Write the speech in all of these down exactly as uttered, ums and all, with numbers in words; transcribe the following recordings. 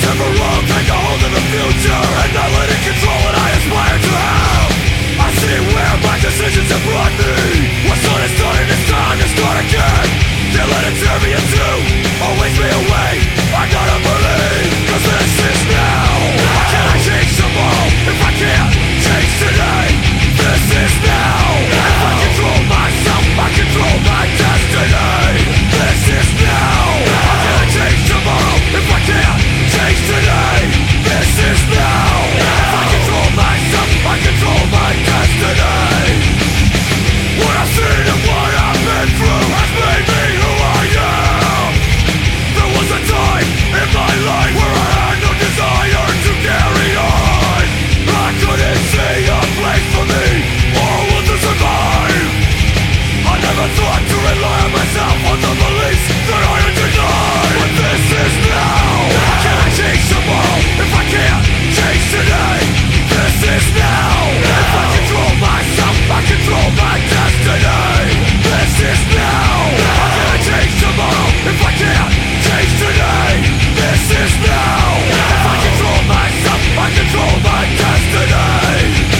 ever wrong, take a hold of the future and not let it control what I aspire to have. I see where my decisions have brought me. What's done is done and it's time to start again. Can't let it tear me in two or waste me away. I gotta believe, cause this is now. How can I change tomorrow if I can't change today? This is now. If I control myself, I control my destiny. This is now. How can I change tomorrow if I can't change today? This is now. If I control myself, I control my destiny. What I've seen and what I've been through has made me who I am. There was a time in my life where I had no desire to carry on. I couldn't see a place for me or a will to survive. I never thought to rely on myself on the beliefs that I had denied. But this is now. How can I change tomorrow if I can't change today? This is now. If I control myself, I control my destiny. This is now. How can I change tomorrow if I can't change today? This is now. If I control myself, I control my destiny.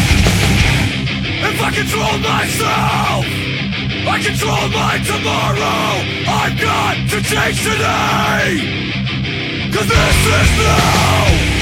If I control myself, I control my tomorrow. I've got to change today, cause this is now.